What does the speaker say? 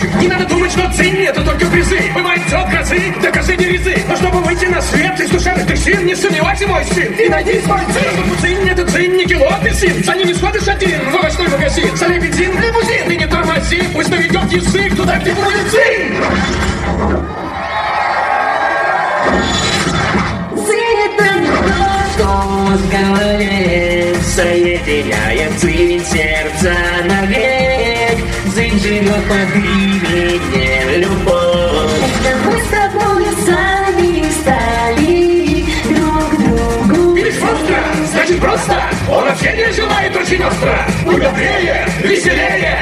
будущем. Не надо думать, что цинь — это только призы. Бывает все от грозы до козы дерезы. Но чтобы выйти на свет из душевных трясин, не сомневайся, мой сын, и найди свой цинь. Цинь — это цинь, не кило апельсин. За ними сходишь один в овощной магазин. Солей бензин, лимузин, и не тормози. Пусть наведет язык туда, где будет цинь. В голове соединяет цинь сердца навек. Цинь живет под именем любовь. Это мы с тобой сами стали друг другу. Видишь, просто, значит просто. Он общение желает очень остро. Будь добрее, веселее.